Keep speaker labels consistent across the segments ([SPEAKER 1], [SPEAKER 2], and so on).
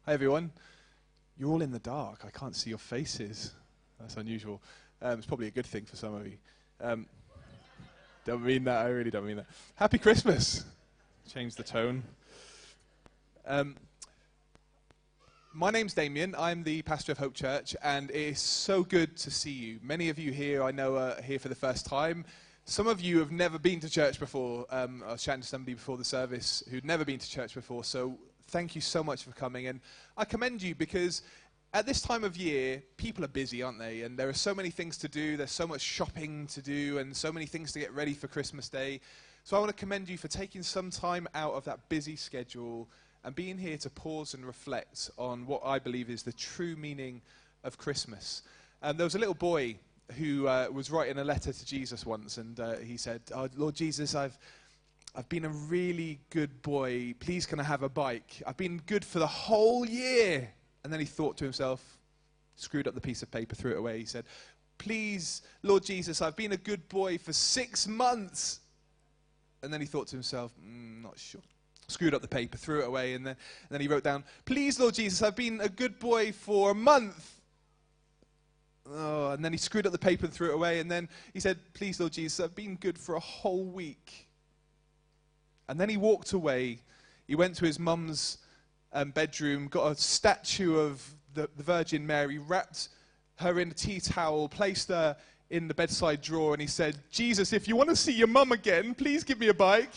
[SPEAKER 1] Hi everyone. You're all in the dark. I can't see your faces. That's unusual. It's probably a good thing for some of you. Don't mean that. I really don't mean that. Happy Christmas. Change the tone. My name's Damien. I'm the pastor of Hope Church, and it's so good to see you. Many of you here I know are here for the first time. Some of you have never been to church before. I was chatting to somebody before the service who'd never been to church before, so thank you so much for coming. And I commend you because at this time of year, people are busy, aren't they? And there are so many things to do. There's so much shopping to do and so many things to get ready for Christmas Day. So I want to commend you for taking some time out of that busy schedule and being here to pause and reflect on what I believe is the true meaning of Christmas. There was a little boy who was writing a letter to Jesus once, and he said, "Oh, Lord Jesus, I've been a really good boy. Please, can I have a bike? I've been good for the whole year." And then he thought to himself, screwed up the piece of paper, threw it away. He said, "Please, Lord Jesus, I've been a good boy for 6 months." And then he thought to himself, not sure. Screwed up the paper, threw it away, and then he wrote down, "Please, Lord Jesus, I've been a good boy for a month." Oh, and then he screwed up the paper and threw it away, and then he said, "Please, Lord Jesus, I've been good for a whole week." And then he walked away. He went to his mum's bedroom, got a statue of the Virgin Mary, wrapped her in a tea towel, placed her in the bedside drawer, and he said, "Jesus, if you want to see your mum again, please give me a bike."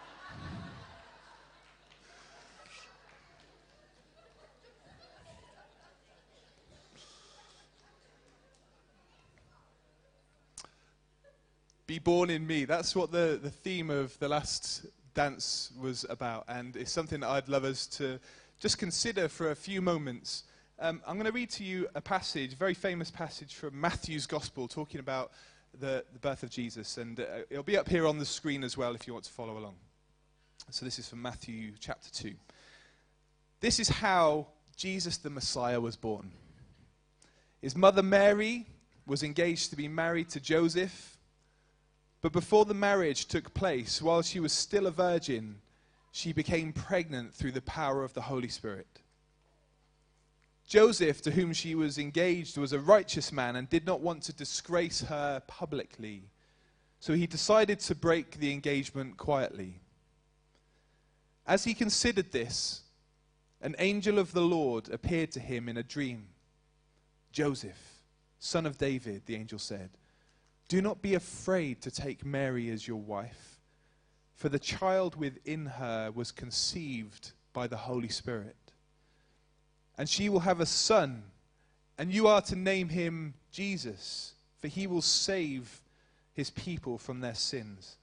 [SPEAKER 1] Be born in me. That's what the theme of the last dance was about, and it's something that I'd love us to just consider for a few moments. I'm going to read to you a passage, a very famous passage from Matthew's Gospel, talking about the birth of Jesus, and it'll be up here on the screen as well if you want to follow along. So this is from Matthew chapter 2. This is how Jesus the Messiah was born. His mother Mary was engaged to be married to Joseph, but before the marriage took place, while she was still a virgin, she became pregnant through the power of the Holy Spirit. Joseph, to whom she was engaged, was a righteous man and did not want to disgrace her publicly, so he decided to break the engagement quietly. As he considered this, an angel of the Lord appeared to him in a dream. "Joseph, son of David," the angel said, "do not be afraid to take Mary as your wife, for the child within her was conceived by the Holy Spirit. And she will have a son, and you are to name him Jesus, for he will save his people from their sins."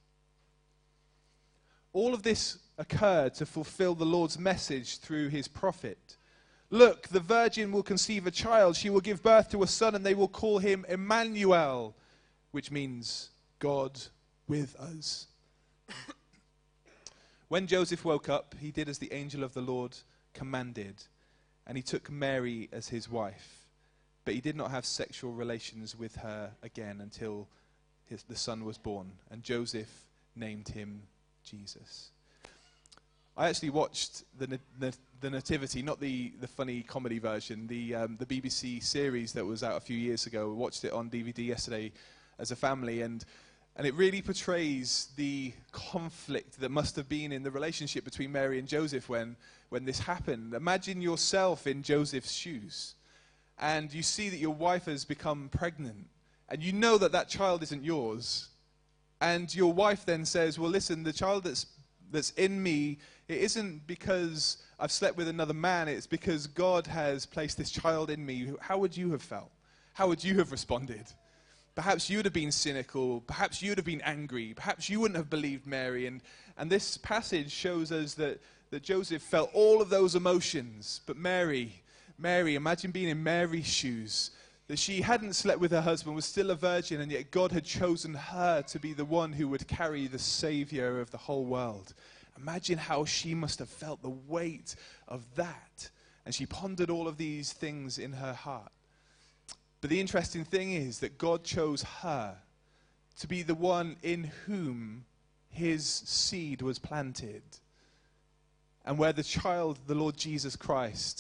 [SPEAKER 1] All of this occurred to fulfill the Lord's message through his prophet. "Look, the virgin will conceive a child. She will give birth to a son, and they will call him Emmanuel," which means God with us. When Joseph woke up, he did as the angel of the Lord commanded, and he took Mary as his wife. But he did not have sexual relations with her again until the son was born, and Joseph named him Jesus. I actually watched the Nativity, not the funny comedy version, the BBC series that was out a few years ago. We watched it on DVD yesterday as a family, and it really portrays the conflict that must have been in the relationship between Mary and Joseph when this happened. Imagine yourself in Joseph's shoes, and you see that your wife has become pregnant, and you know that child isn't yours, and your wife then says, "Well, listen, the child that's in me, it isn't because I've slept with another man, it's because God has placed this child in me." How would you have felt? How would you have responded? Perhaps you'd have been cynical, perhaps you'd have been angry, perhaps you wouldn't have believed Mary. And this passage shows us that Joseph felt all of those emotions. But Mary, imagine being in Mary's shoes, that she hadn't slept with her husband, was still a virgin, and yet God had chosen her to be the one who would carry the Savior of the whole world. Imagine how she must have felt the weight of that. And she pondered all of these things in her heart. But the interesting thing is that God chose her to be the one in whom his seed was planted, and where the child, the Lord Jesus Christ,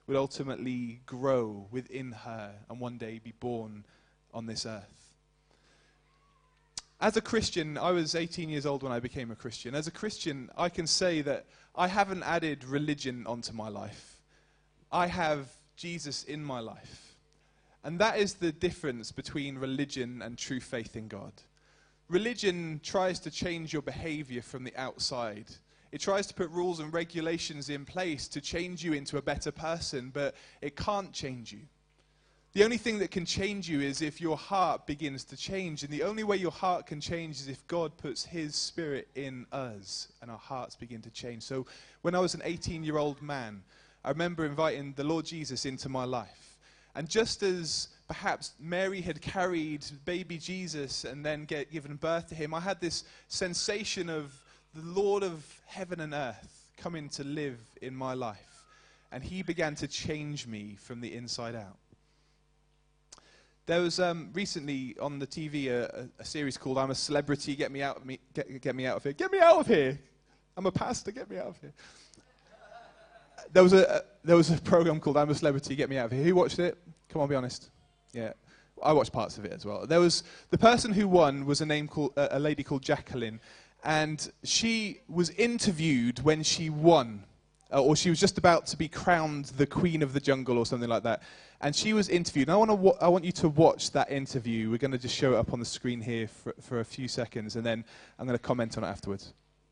[SPEAKER 1] would ultimately grow within her and one day be born on this earth. As a Christian, I was 18 years old when I became a Christian. As a Christian, I can say that I haven't added religion onto my life. I have Jesus in my life. And that is the difference between religion and true faith in God. Religion tries to change your behavior from the outside. It tries to put rules and regulations in place to change you into a better person, but it can't change you. The only thing that can change you is if your heart begins to change. And the only way your heart can change is if God puts his Spirit in us and our hearts begin to change. So when I was an 18-year-old man, I remember inviting the Lord Jesus into my life. And just as perhaps Mary had carried baby Jesus and then given birth to him, I had this sensation of the Lord of heaven and earth coming to live in my life. And he began to change me from the inside out. There was recently on the TV a series called I'm a Celebrity, Get Me Out of Here. Get me out of here. I'm a pastor, get me out of here. There was a program called I'm a Celebrity, Get Me Out of Here. Who watched it? Come on, be honest. Yeah, I watched parts of it as well. There was the person who won was a lady called Jacqueline, and she was interviewed when she won. Or she was just about to be crowned the Queen of the Jungle or something like that. And she was interviewed. And I want you to watch that interview. We're going to just show it up on the screen here for a few seconds, and then I'm going to comment on it afterwards.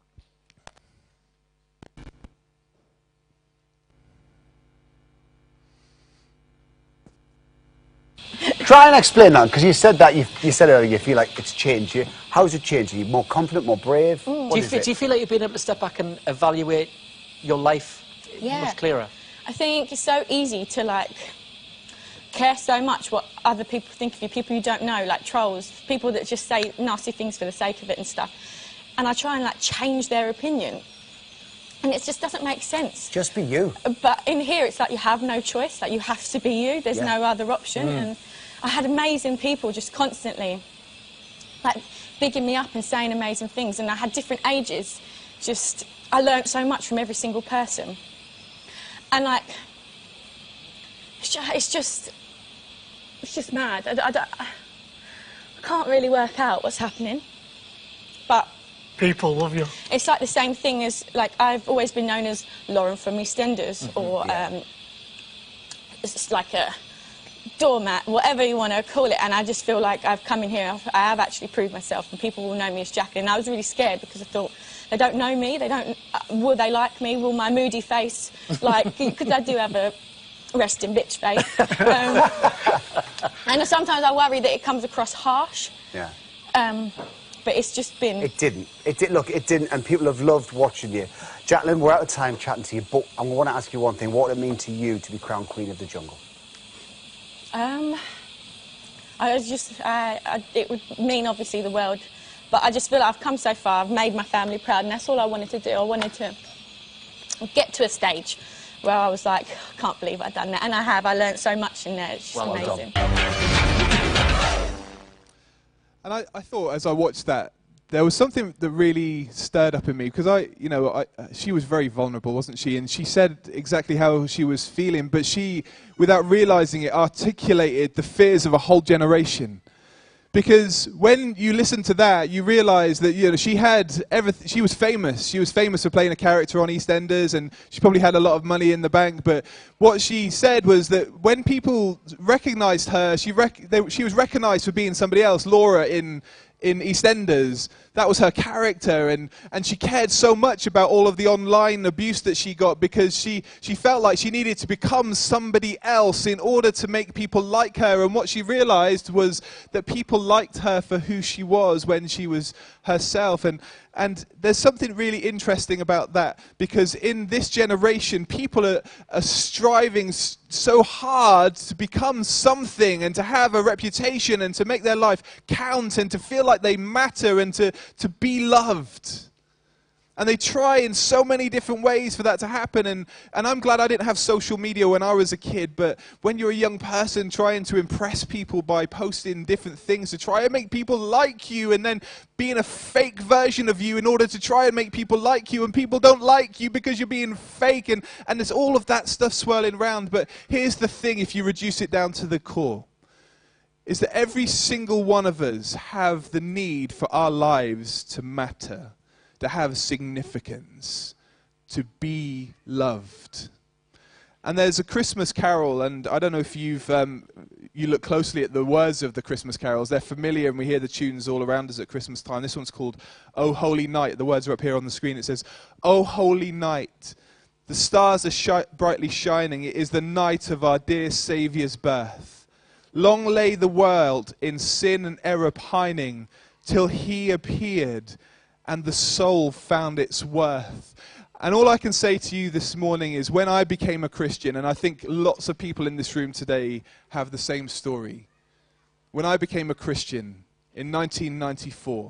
[SPEAKER 2] Try and explain that, because you said that, you said earlier you feel like it's changed you. How's it changed you? More confident, more brave?
[SPEAKER 3] Do you feel like you've been able to step back and evaluate your life much clearer?
[SPEAKER 4] I think it's so easy to, like, care so much what other people think of you, people you don't know, like trolls, people that just say nasty things for the sake of it and stuff. And I try and, like, change their opinion. And it just doesn't make sense.
[SPEAKER 2] Just be you.
[SPEAKER 4] But in here, it's like you have no choice, like you have to be you, there's no other option. And I had amazing people just constantly, like, bigging me up and saying amazing things. And I had different ages, I learnt so much from every single person. And, like, it's just mad. I can't really work out what's happening, but
[SPEAKER 5] people love you.
[SPEAKER 4] It's like the same thing as, like, I've always been known as Lauren from EastEnders, or it's like a doormat, whatever you want to call it. And I just feel like I've come in here, I have actually proved myself, and people will know me as Jacqueline. And I was really scared because I thought, they don't know me, will they like me, will my moody face, like, because I do have a resting bitch face. And sometimes I worry that it comes across harsh.
[SPEAKER 2] Yeah.
[SPEAKER 4] But it's just been...
[SPEAKER 2] It didn't. Look, it didn't, and people have loved watching you. Jacqueline, we're out of time chatting to you, but I want to ask you one thing. What would it mean to you to be crowned Queen of the Jungle? It would mean, obviously, the world. But I just feel like I've come so far, I've made my family proud, and that's all I wanted to do. I wanted to get to a stage where I was like, I can't believe I've done that. And I have. I learnt so much in there. It's just amazing.
[SPEAKER 1] And I thought, as I watched that, there was something that really stirred up in me, because she was very vulnerable, wasn't she? And she said exactly how she was feeling, but she, without realizing it, articulated the fears of a whole generation. Because when you listen to that, you realize that, you know, she had everything. She was famous. She was famous for playing a character on EastEnders, and she probably had a lot of money in the bank. But what she said was that when people recognized her, she was recognized for being somebody else. Laura in EastEnders, that was her character, and she cared so much about all of the online abuse that she got, because she felt like she needed to become somebody else in order to make people like her. And what she realized was that people liked her for who she was when she was herself. And there's something really interesting about that, because in this generation, people are striving so hard to become something and to have a reputation and to make their life count and to feel like they matter and to be loved. And they try in so many different ways for that to happen. And I'm glad I didn't have social media when I was a kid. But when you're a young person trying to impress people by posting different things to try and make people like you, and then being a fake version of you in order to try and make people like you, and people don't like you because you're being fake, and there's all of that stuff swirling around. But here's the thing, if you reduce it down to the core, is that every single one of us have the need for our lives to matter, to have significance, to be loved. And there's a Christmas carol, and I don't know if you look closely at the words of the Christmas carols. They're familiar, and we hear the tunes all around us at Christmas time. This one's called "O Holy Night." The words are up here on the screen. It says, "O holy night, the stars are brightly shining. It is the night of our dear Saviour's birth. Long lay the world in sin and error pining, till he appeared, and the soul found its worth." And all I can say to you this morning is, when I became a Christian, and I think lots of people in this room today have the same story. When I became a Christian in 1994,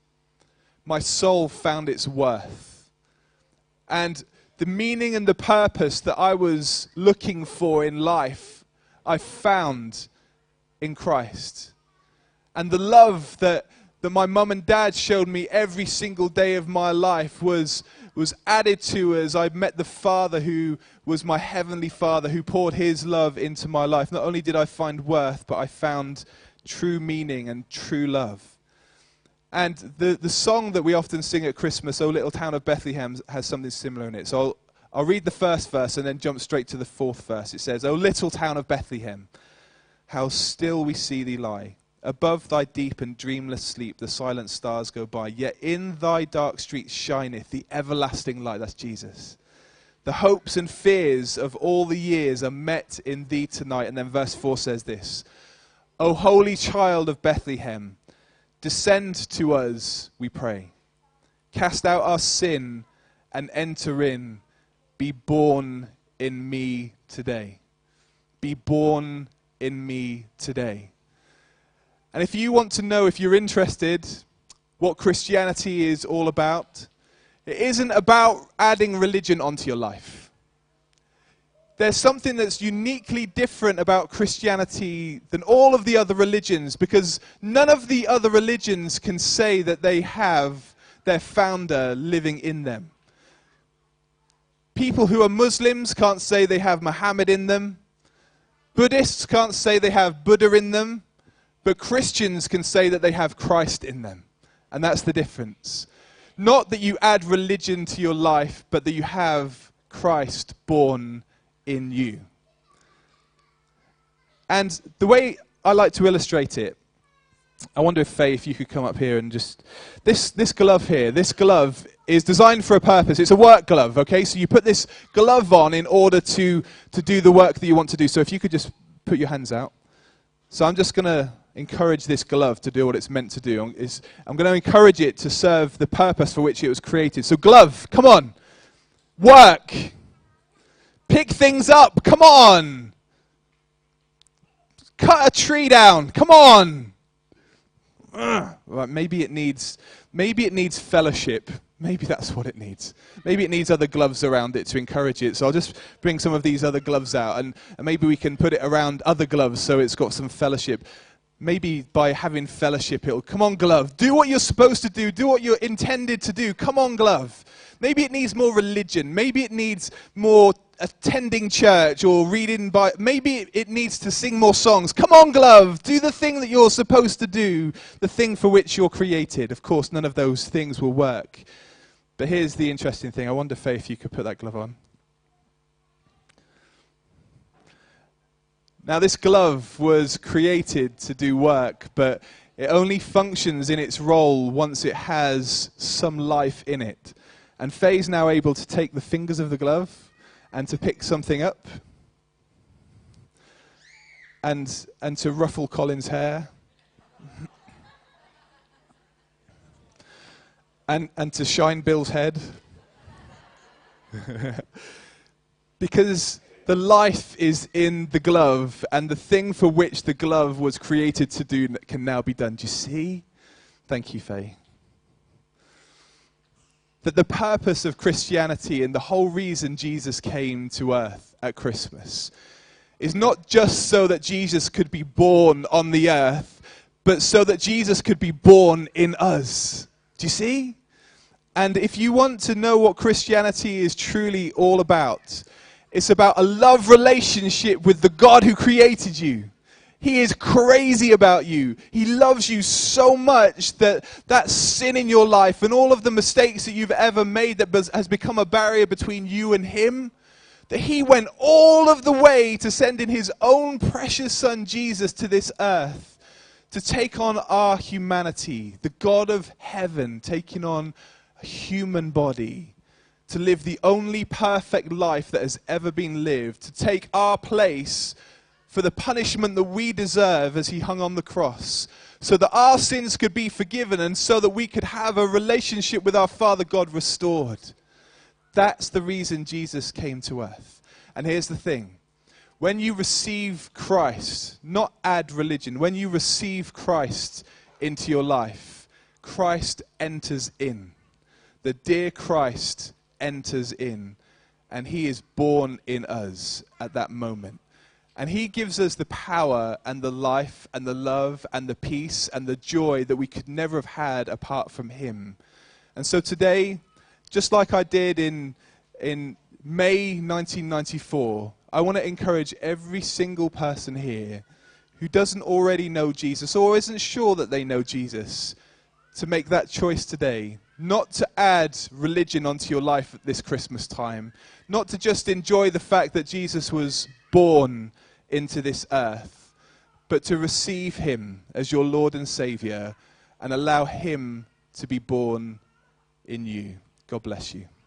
[SPEAKER 1] my soul found its worth. And the meaning and the purpose that I was looking for in life, I found in Christ. And the love that my mum and dad showed me every single day of my life was added to as I met the Father who was my heavenly Father, who poured his love into my life. Not only did I find worth, but I found true meaning and true love. And the song that we often sing at Christmas, "O Little Town of Bethlehem," has something similar in it. So I'll read the first verse and then jump straight to the fourth verse. It says, "O little town of Bethlehem, how still we see thee lie. Above thy deep and dreamless sleep the silent stars go by. Yet in thy dark streets shineth the everlasting light." That's Jesus. "The hopes and fears of all the years are met in thee tonight." And then verse 4 says this, "O holy child of Bethlehem, descend to us, we pray. Cast out our sin and enter in. Be born in me today." Be born in me today. And if you want to know, if you're interested, what Christianity is all about, it isn't about adding religion onto your life. There's something that's uniquely different about Christianity than all of the other religions, because none of the other religions can say that they have their founder living in them. People who are Muslims can't say they have Muhammad in them. Buddhists can't say they have Buddha in them. But Christians can say that they have Christ in them. And that's the difference. Not that you add religion to your life, but that you have Christ born in you. And the way I like to illustrate it, I wonder if you could come up here and just... This glove here, this glove is designed for a purpose. It's a work glove, okay? So you put this glove on in order to do the work that you want to do. So if you could just put your hands out. So I'm just going to encourage this glove to do what it's meant to do. I'm going to encourage it to serve the purpose for which it was created. So glove, come on. Work. Pick things up, come on. Cut a tree down, come on. Right, maybe it needs fellowship. Maybe that's what it needs. Maybe it needs other gloves around it to encourage it. So I'll just bring some of these other gloves out, and maybe we can put it around other gloves so it's got some fellowship. Maybe by having fellowship, it'll, come on, glove, do what you're supposed to do what you're intended to do. Come on, glove. Maybe it needs more religion. Maybe it needs more attending church or reading by. Maybe it needs to sing more songs. Come on, glove, do the thing that you're supposed to do, the thing for which you're created. Of course, none of those things will work. But here's the interesting thing. I wonder, Faye, if you could put that glove on. Now, this glove was created to do work, but it only functions in its role once it has some life in it. And Faye's now able to take the fingers of the glove and to pick something up and to ruffle Colin's hair and to shine Bill's head. Because the life is in the glove, and the thing for which the glove was created to do can now be done. Do you see? Thank you, Faye. that the purpose of Christianity and the whole reason Jesus came to earth at Christmas is not just so that Jesus could be born on the earth, but so that Jesus could be born in us. Do you see? And if you want to know what Christianity is truly all about, it's about a love relationship with the God who created you. He is crazy about you. He loves you so much that that sin in your life and all of the mistakes that you've ever made that has become a barrier between you and him, that he went all of the way to send in his own precious son Jesus to this earth to take on our humanity, the God of heaven taking on a human body, to live the only perfect life that has ever been lived, to take our place for the punishment that we deserve as he hung on the cross, so that our sins could be forgiven and so that we could have a relationship with our Father God restored. That's the reason Jesus came to earth. And here's the thing. When you receive Christ, not add religion, when you receive Christ into your life, Christ enters in. The dear Christ enters in, and he is born in us at that moment. And he gives us the power and the life and the love and the peace and the joy that we could never have had apart from him. And so today, just like I did in May 1994, I want to encourage every single person here who doesn't already know Jesus or isn't sure that they know Jesus to make that choice today. Not to add religion onto your life at this Christmas time. Not to just enjoy the fact that Jesus was born into this earth, but to receive him as your Lord and Savior and allow him to be born in you. God bless you.